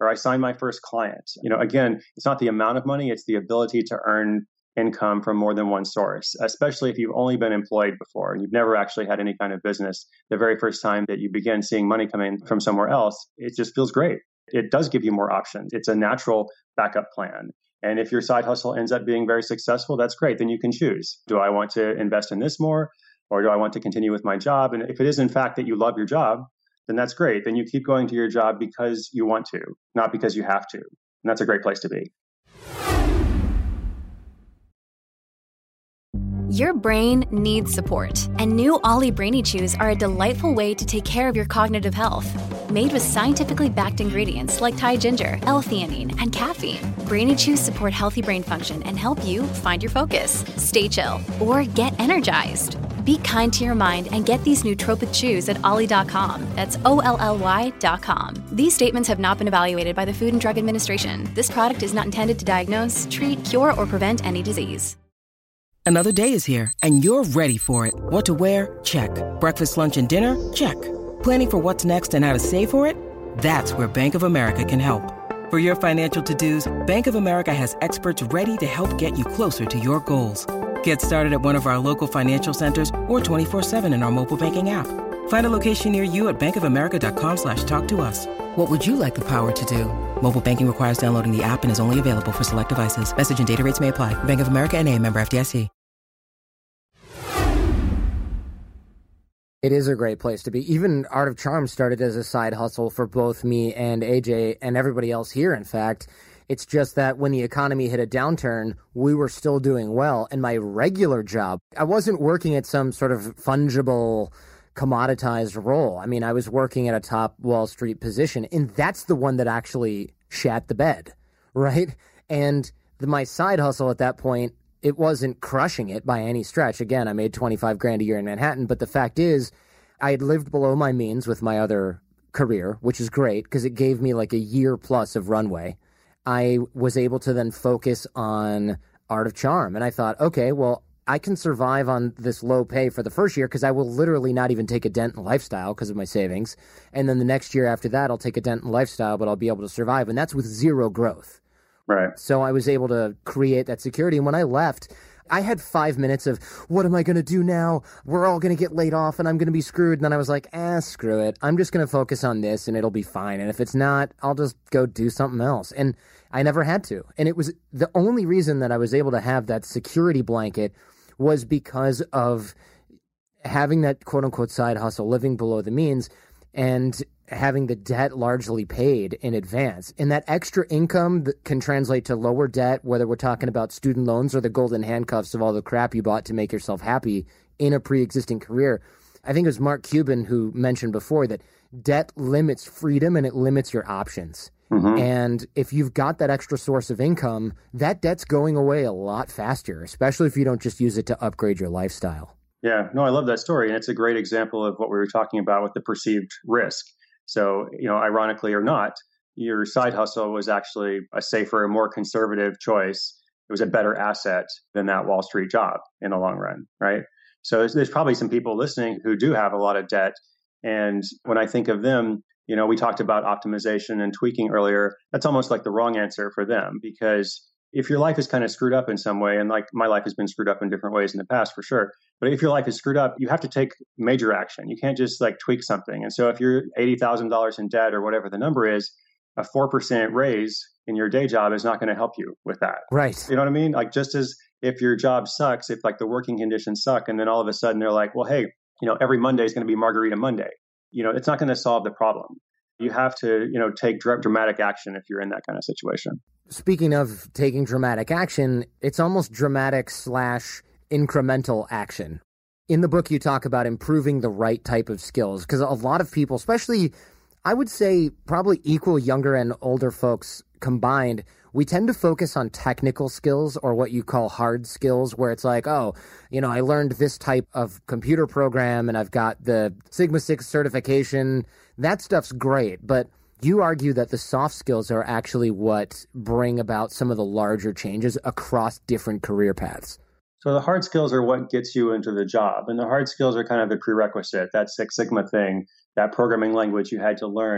or I signed my first client. You know, again, it's not the amount of money, it's the ability to earn income from more than one source, especially if you've only been employed before and you've never actually had any kind of business. The very first time that you begin seeing money coming from somewhere else, it just feels great. It does give you more options. It's a natural backup plan. And if your side hustle ends up being very successful, that's great. Then you can choose. Do I want to invest in this more, or do I want to continue with my job? And if it is in fact that you love your job, then that's great. Then you keep going to your job because you want to, not because you have to. And that's a great place to be. Your brain needs support, and new Ollie Brainy Chews are a delightful way to take care of your cognitive health. Made with scientifically backed ingredients like Thai ginger, L-theanine, and caffeine, Brainy Chews support healthy brain function and help you find your focus, stay chill, or get energized. Be kind to your mind and get these nootropic chews at ollie dot com. That's O L L Y dot com. These statements have not been evaluated by the Food and Drug Administration. This product is not intended to diagnose, treat, cure, or prevent any disease. Another day is here, and you're ready for it. What to wear? Check. Breakfast, lunch, and dinner? Check. Planning for what's next and how to save for it? That's where Bank of America can help. For your financial to-dos, Bank of America has experts ready to help get you closer to your goals. Get started at one of our local financial centers or twenty-four seven in our mobile banking app. Find a location near you at bankofamerica.com slash talk to us. What would you like the power to do? Mobile banking requires downloading the app and is only available for select devices. Message and data rates may apply. Bank of America N A, member F D I C. It is a great place to be. Even Art of Charm started as a side hustle for both me and A J and everybody else here, in fact. It's just that when the economy hit a downturn, we were still doing well. And my regular job, I wasn't working at some sort of fungible, commoditized role. I mean, I was working at a top Wall Street position, and that's the one that actually shat the bed, right? And the, my side hustle at that point, it wasn't crushing it by any stretch. Again, I made twenty-five grand a year in Manhattan, but the fact is, I had lived below my means with my other career, which is great because it gave me like a year plus of runway. I was able to then focus on Art of Charm, and I thought, okay, well, I can survive on this low pay for the first year because I will literally not even take a dent in lifestyle because of my savings. And then the next year after that, I'll take a dent in lifestyle, but I'll be able to survive. And that's with zero growth. Right. So I was able to create that security. And when I left, I had five minutes of, what am I going to do now? We're all going to get laid off and I'm going to be screwed. And then I was like, ah, screw it. I'm just going to focus on this and it'll be fine. And if it's not, I'll just go do something else. And I never had to. And it was the only reason that I was able to have that security blanket was because of having that quote unquote side hustle, living below the means, and having the debt largely paid in advance. And that extra income that can translate to lower debt, whether we're talking about student loans or the golden handcuffs of all the crap you bought to make yourself happy in a pre-existing career. I think it was Mark Cuban who mentioned before that debt limits freedom and it limits your options. Mm-hmm. And if you've got that extra source of income, that debt's going away a lot faster, especially if you don't just use it to upgrade your lifestyle. Yeah, no, I love that story. And it's a great example of what we were talking about with the perceived risk. So, you know, ironically or not, your side hustle was actually a safer, more conservative choice. It was a better asset than that Wall Street job in the long run, right? So there's, there's probably some people listening who do have a lot of debt. And when I think of them, you know, we talked about optimization and tweaking earlier. That's almost like the wrong answer for them, because if your life is kind of screwed up in some way, and like my life has been screwed up in different ways in the past for sure, but if your life is screwed up, you have to take major action. You can't just like tweak something. And so if you're eighty thousand dollars in debt or whatever the number is, a four percent raise in your day job is not going to help you with that. Right. You know what I mean? Like just as if your job sucks, if like the working conditions suck, and then all of a sudden they're like, well, hey, you know, every Monday is going to be Margarita Monday. You know, it's not going to solve the problem. You have to, you know, take dr- dramatic action if you're in that kind of situation. Speaking of taking dramatic action, it's almost dramatic slash incremental action. In the book, you talk about improving the right type of skills, because a lot of people, especially, I would say probably equal younger and older folks combined, we tend to focus on technical skills or what you call hard skills, where it's like, oh, you know, I learned this type of computer program and I've got the Sigma six certification. That stuff's great. But you argue that the soft skills are actually what bring about some of the larger changes across different career paths. So the hard skills are what gets you into the job. And the hard skills are kind of the prerequisite, that Six Sigma thing, that programming language you had to learn.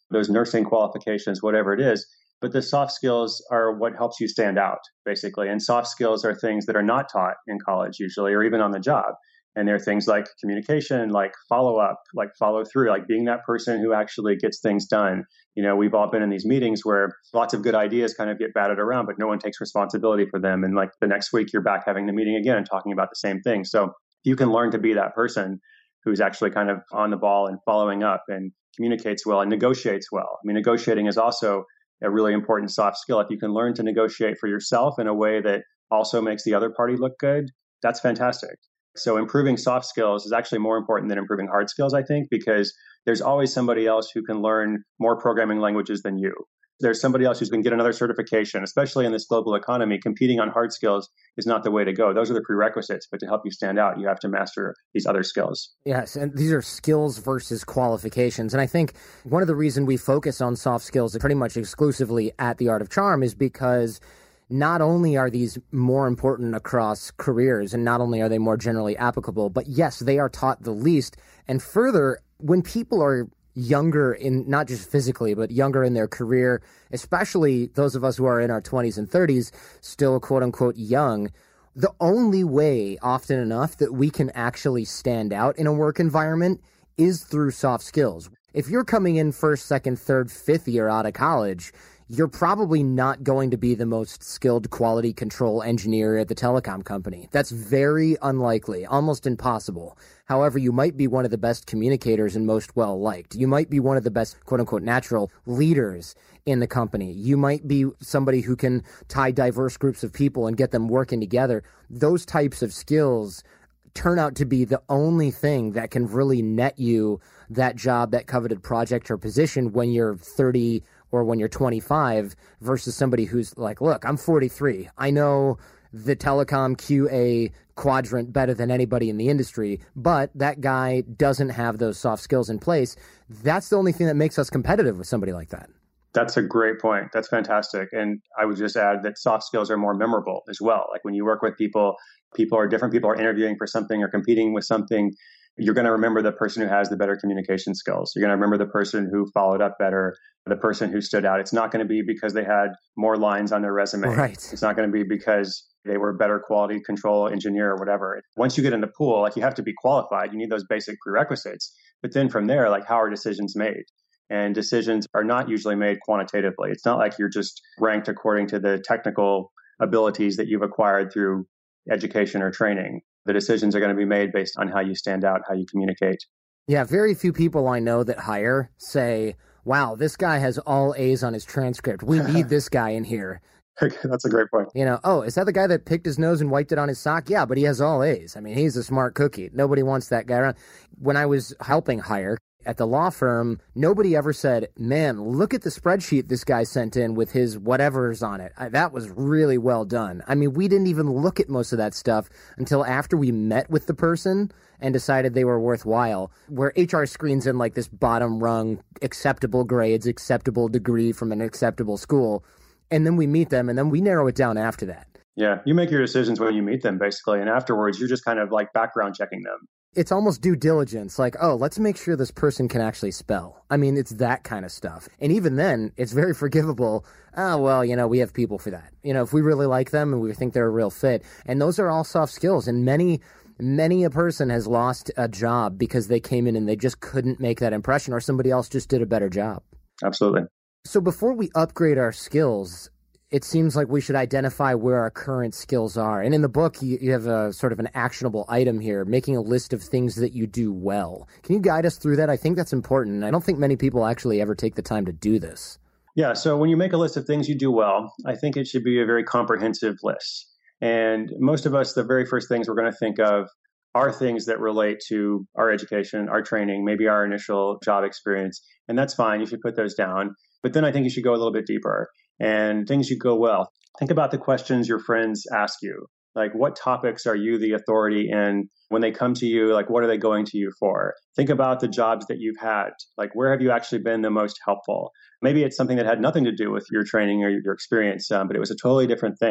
those nursing qualifications, whatever it is. But the soft skills are what helps you stand out, basically. And soft skills are things that are not taught in college usually, or even on the job. And they're things like communication, like follow up, like follow through, like being that person who actually gets things done. You know, we've all been in these meetings where lots of good ideas kind of get batted around, but no one takes responsibility for them. And like the next week, you're back having the meeting again and talking about the same thing. So you can learn to be that person who's actually kind of on the ball and following up and communicates well and negotiates well. I mean, negotiating is also a really important soft skill. If you can learn to negotiate for yourself in a way that also makes the other party look good, that's fantastic. So improving soft skills is actually more important than improving hard skills, I think, because there's always somebody else who can learn more programming languages than you. There's somebody else who can get another certification, especially in this global economy. Competing on hard skills is not the way to go. Those are the prerequisites, but to help you stand out, you have to master these other skills. Yes, and these are skills versus qualifications. And I think one of the reasons we focus on soft skills pretty much exclusively at The Art of Charm is because not only are these more important across careers, and not only are they more generally applicable, but yes, they are taught the least. And further, when people are younger in, not just physically, but younger in their career, especially those of us who are in our twenties and thirties, still quote unquote young, the only way often enough that we can actually stand out in a work environment is through soft skills. If you're coming in first, second, third, fifth year out of college, you're probably not going to be the most skilled quality control engineer at the telecom company. That's very unlikely, almost impossible. However, you might be one of the best communicators and most well-liked. You might be one of the best, quote-unquote, natural leaders in the company. You might be somebody who can tie diverse groups of people and get them working together. Those types of skills turn out to be the only thing that can really net you that job, that coveted project or position when you're thirty or when you're twenty-five versus somebody who's like, look, I'm forty-three. I know the telecom Q A quadrant better than anybody in the industry, but that guy doesn't have those soft skills in place. That's the only thing that makes us competitive with somebody like that. That's a great point. That's fantastic. And I would just add that soft skills are more memorable as well. Like when you work with people, people are different people are interviewing for something or competing with something. You're going to remember the person who has the better communication skills. You're going to remember the person who followed up better, the person who stood out. It's not going to be because they had more lines on their resume. Right. It's not going to be because they were a better quality control engineer or whatever. Once you get in the pool, like you have to be qualified. You need those basic prerequisites. But then from there, like how are decisions made? And decisions are not usually made quantitatively. It's not like you're just ranked according to the technical abilities that you've acquired through education or training. The decisions are going to be made based on how you stand out, how you communicate. Yeah, very few people I know that hire say, wow, this guy has all A's on his transcript. We need this guy in here. That's a great point. You know, oh, is that the guy that picked his nose and wiped it on his sock? Yeah, but he has all A's. I mean, he's a smart cookie. Nobody wants that guy around. When I was helping hire at the law firm, nobody ever said, man, look at the spreadsheet this guy sent in with his whatever's on it. I, that was really well done. I mean, we didn't even look at most of that stuff until after we met with the person and decided they were worthwhile, where H R screens in like this bottom rung, acceptable grades, acceptable degree from an acceptable school. And then we meet them and then we narrow it down after that. Yeah, you make your decisions when you meet them, basically. And afterwards, you're just kind of like background checking them. It's almost due diligence, like, oh, let's make sure this person can actually spell. I mean, it's that kind of stuff. And even then, it's very forgivable. Oh, well, you know, we have people for that. You know, if we really like them and we think they're a real fit. And those are all soft skills. And many, many a person has lost a job because they came in and they just couldn't make that impression, or somebody else just did a better job. Absolutely. So before we upgrade our skills, it seems like we should identify where our current skills are. And in the book, you, you have a sort of an actionable item here, making a list of things that you do well. Can you guide us through that? I think that's important. I don't think many people actually ever take the time to do this. Yeah. So when you make a list of things you do well, I think it should be a very comprehensive list. And most of us, the very first things we're going to think of are things that relate to our education, our training, maybe our initial job experience. And that's fine. You should put those down. But then I think you should go a little bit deeper. And things you go well. Think about the questions your friends ask you. Like, what topics are you the authority in? When they come to you, like, what are they going to you for? Think about the jobs that you've had. Like, where have you actually been the most helpful? Maybe it's something that had nothing to do with your training or your experience, um, but it was a totally different thing.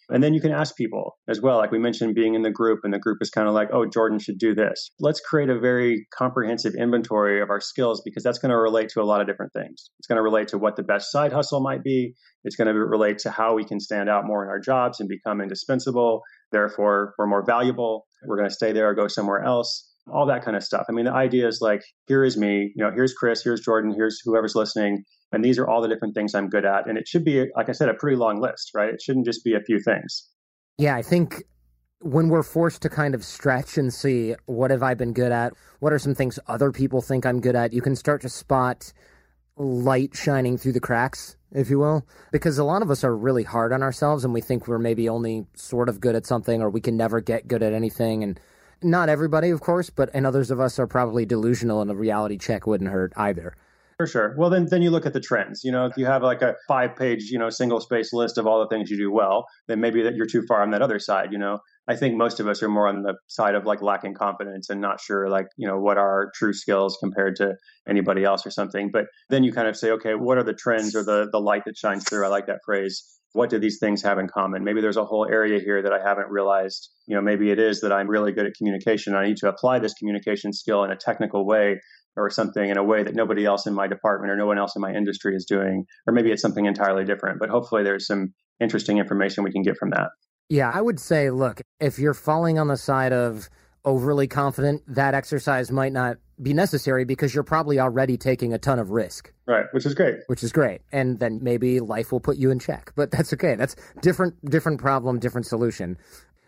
And then you can ask people as well. Like we mentioned, being in the group, and the group is kind of like, oh, Jordan should do this. Let's create a very comprehensive inventory of our skills, because that's going to relate to a lot of different things. It's going to relate to what the best side hustle might be. It's going to relate to how we can stand out more in our jobs and become indispensable. Therefore, we're more valuable. We're going to stay there or go somewhere else. All that kind of stuff. I mean, the idea is like, here is me, you know, here's Chris, here's Jordan, here's whoever's listening. And these are all the different things I'm good at. And it should be, like I said, a pretty long list, right? It shouldn't just be a few things. Yeah, I think when we're forced to kind of stretch and see, what have I been good at? What are some things other people think I'm good at? You can start to spot light shining through the cracks, if you will, because a lot of us are really hard on ourselves and we think we're maybe only sort of good at something, or we can never get good at anything. And not everybody, of course, but and others of us are probably delusional, and a reality check wouldn't hurt either. For sure. Well, then then you look at the trends. You know, if you have like a five-page, you know, single-space list of all the things you do well, then maybe that you're too far on that other side. You know, I think most of us are more on the side of like lacking confidence and not sure, like, you know, what are our true skills compared to anybody else or something. But then you kind of say, okay, what are the trends or the the light that shines through? I like that phrase. What do these things have in common? Maybe there's a whole area here that I haven't realized. You know, maybe it is that I'm really good at communication. I need to apply this communication skill in a technical way, or something in a way that nobody else in my department or no one else in my industry is doing. Or maybe it's something entirely different. But hopefully there's some interesting information we can get from that. Yeah, I would say, look, if you're falling on the side of overly confident, that exercise might not be necessary, because you're probably already taking a ton of risk. Right, which is great. Which is great. And then maybe life will put you in check. But that's okay. That's different, different problem, different solution.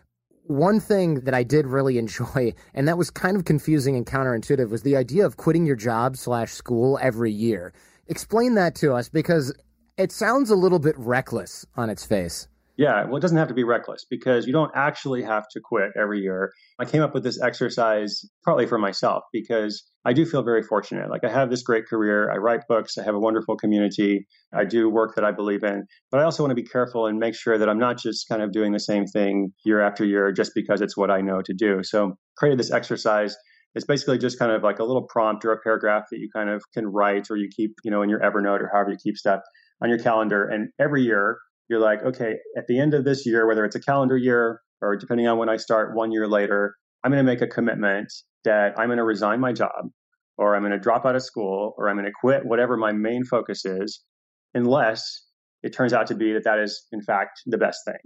One thing that I did really enjoy, and that was kind of confusing and counterintuitive, was the idea of quitting your job slash school every year. Explain that to us, because it sounds a little bit reckless on its face. Yeah, well, it doesn't have to be reckless, because you don't actually have to quit every year. I came up with this exercise partly for myself, because I do feel very fortunate. Like, I have this great career. I write books. I have a wonderful community. I do work that I believe in. But I also want to be careful and make sure that I'm not just kind of doing the same thing year after year just because it's what I know to do. So created this exercise. It's basically just kind of like a little prompt or a paragraph that you kind of can write, or you keep, you know, in your Evernote or however you keep stuff on your calendar. And every year, you're like, okay, at the end of this year, whether it's a calendar year or depending on when I start one year later, I'm going to make a commitment that I'm going to resign my job, or I'm going to drop out of school, or I'm going to quit whatever my main focus is, unless it turns out to be that that is, in fact, the best thing.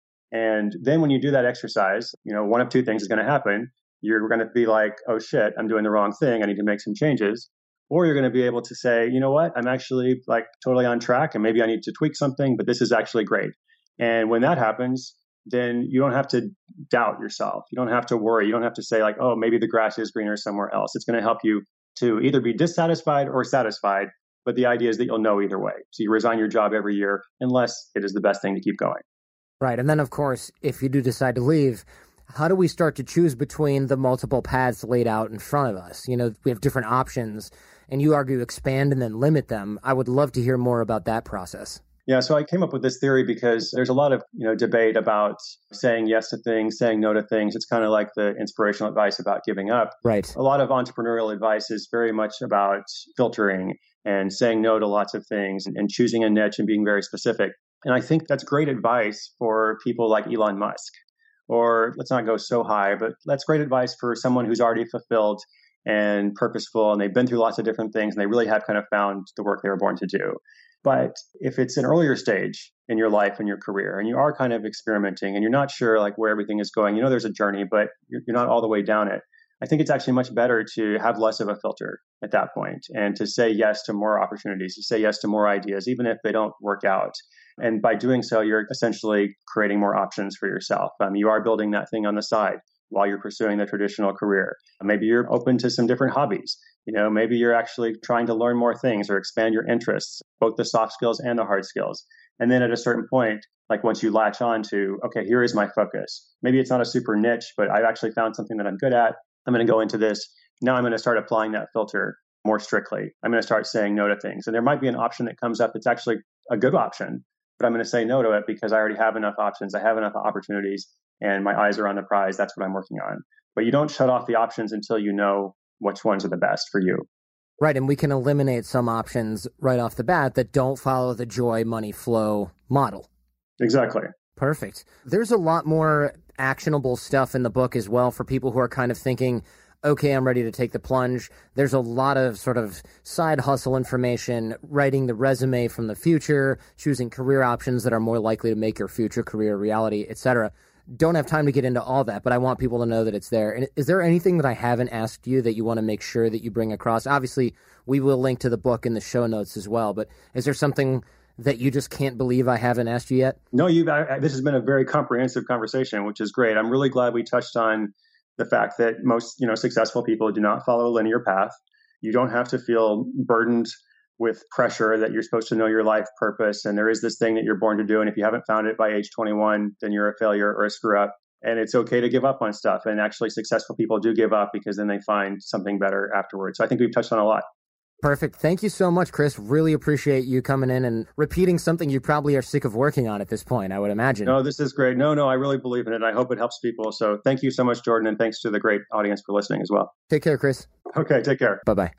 And then when you do that exercise, you know, one of two things is going to happen. You're going to be like, oh, shit, I'm doing the wrong thing. I need to make some changes. Or you're going to be able to say, you know what, I'm actually like totally on track, and maybe I need to tweak something, but this is actually great. And when that happens, then you don't have to doubt yourself. You don't have to worry. You don't have to say like, oh, maybe the grass is greener somewhere else. It's going to help you to either be dissatisfied or satisfied. But the idea is that you'll know either way. So you resign your job every year unless it is the best thing to keep going. Right. And then, of course, if you do decide to leave, how do we start to choose between the multiple paths laid out in front of us? You know, we have different options, and you argue expand and then limit them. I would love to hear more about that process. Yeah, so I came up with this theory because there's a lot of, you know, debate about saying yes to things, saying no to things. It's kind of like the inspirational advice about giving up. Right. A lot of entrepreneurial advice is very much about filtering and saying no to lots of things and, and choosing a niche and being very specific. And I think that's great advice for people like Elon Musk. Or let's not go so high, but that's great advice for someone who's already fulfilled and purposeful, and they've been through lots of different things, and they really have kind of found the work they were born to do. But if it's an earlier stage in your life and your career, and you are kind of experimenting, and you're not sure like where everything is going, you know there's a journey, but you're, you're not all the way down it. I think it's actually much better to have less of a filter at that point, and to say yes to more opportunities, to say yes to more ideas, even if they don't work out. And by doing so, you're essentially creating more options for yourself. Um, you are building that thing on the side while you're pursuing the traditional career. Maybe you're open to some different hobbies. You know, maybe you're actually trying to learn more things or expand your interests, both the soft skills and the hard skills. And then at a certain point, like once you latch on to, okay, here is my focus. Maybe it's not a super niche, but I've actually found something that I'm good at. I'm going to go into this. Now I'm going to start applying that filter more strictly. I'm going to start saying no to things. And there might be an option that comes up that's actually a good option, but I'm going to say no to it because I already have enough options. I have enough opportunities and my eyes are on the prize. That's what I'm working on. But you don't shut off the options until you know which ones are the best for you. Right. And we can eliminate some options right off the bat that don't follow the joy, money, flow model. Exactly. Perfect. There's a lot more actionable stuff in the book as well for people who are kind of thinking, okay, I'm ready to take the plunge. There's a lot of sort of side hustle information, writing the resume from the future, choosing career options that are more likely to make your future career a reality, et cetera. Don't have time to get into all that, but I want people to know that it's there. And is there anything that I haven't asked you that you want to make sure that you bring across? Obviously, we will link to the book in the show notes as well, but is there something that you just can't believe I haven't asked you yet? No, you've, I, this has been a very comprehensive conversation, which is great. I'm really glad we touched on the fact that most, you know, successful people do not follow a linear path. You don't have to feel burdened with pressure that you're supposed to know your life purpose. And there is this thing that you're born to do. And if you haven't found it by age twenty-one, then you're a failure or a screw up. And it's okay to give up on stuff. And actually successful people do give up because then they find something better afterwards. So I think we've touched on a lot. Perfect. Thank you so much, Chris. Really appreciate you coming in and repeating something you probably are sick of working on at this point, I would imagine. No, this is great. No, no, I really believe in it. I hope it helps people. So thank you so much, Jordan. And thanks to the great audience for listening as well. Take care, Chris. Okay, take care. Bye-bye.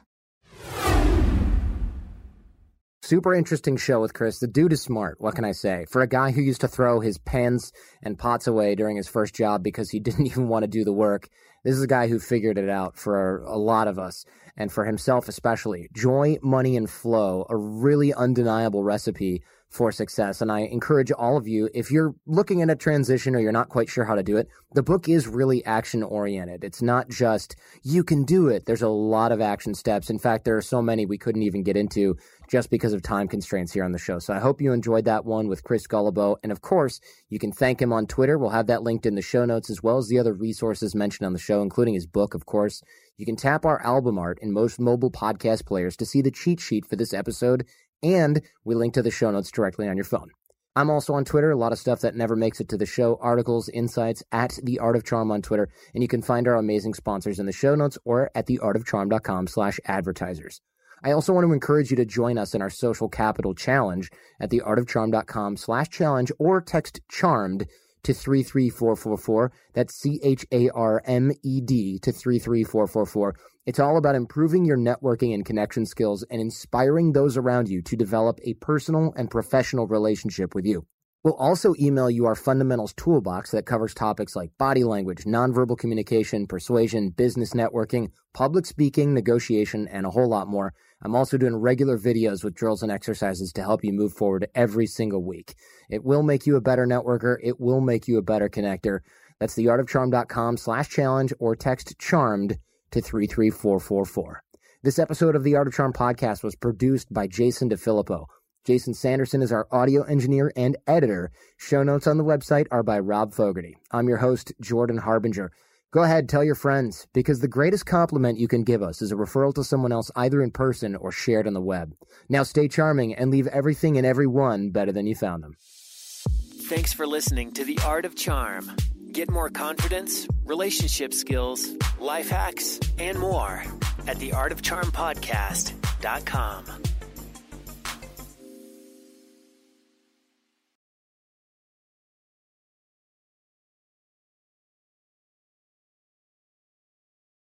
Super interesting show with Chris. The dude is smart. What can I say? For a guy who used to throw his pens and pots away during his first job because he didn't even want to do the work, this is a guy who figured it out for a lot of us, and for himself especially. Joy, money, and flow, a really undeniable recipe for success. And I encourage all of you, if you're looking at a transition or you're not quite sure how to do it, the book is really action-oriented. It's not just, you can do it. There's a lot of action steps. In fact, there are so many we couldn't even get into just because of time constraints here on the show. So I hope you enjoyed that one with Chris Guillebeau. And of course, you can thank him on Twitter. We'll have that linked in the show notes, as well as the other resources mentioned on the show, including his book, of course. You can tap our album art in most mobile podcast players to see the cheat sheet for this episode, and we link to the show notes directly on your phone. I'm also on Twitter, a lot of stuff that never makes it to the show, articles, insights, at The Art of Charm on Twitter, and you can find our amazing sponsors in the show notes or at theartofcharm.com slash advertisers. I also want to encourage you to join us in our Social Capital Challenge at theartofcharm.com slash challenge or text CHARMED to three three four four four. That's C H A R M E D to three three four four four. It's all about improving your networking and connection skills and inspiring those around you to develop a personal and professional relationship with you. We'll also email you our fundamentals toolbox that covers topics like body language, nonverbal communication, persuasion, business networking, public speaking, negotiation, and a whole lot more. I'm also doing regular videos with drills and exercises to help you move forward every single week. It will make you a better networker. It will make you a better connector. That's theartofcharm.com slash challenge or text CHARMED to three three four four four. This episode of the Art of Charm podcast was produced by Jason DeFilippo. Jason Sanderson is our audio engineer and editor. Show notes on the website are by Rob Fogarty. I'm your host, Jordan Harbinger. Go ahead, tell your friends, because the greatest compliment you can give us is a referral to someone else either in person or shared on the web. Now stay charming and leave everything and everyone better than you found them. Thanks for listening to The Art of Charm. Get more confidence, relationship skills, life hacks, and more at the art of charm podcast dot com.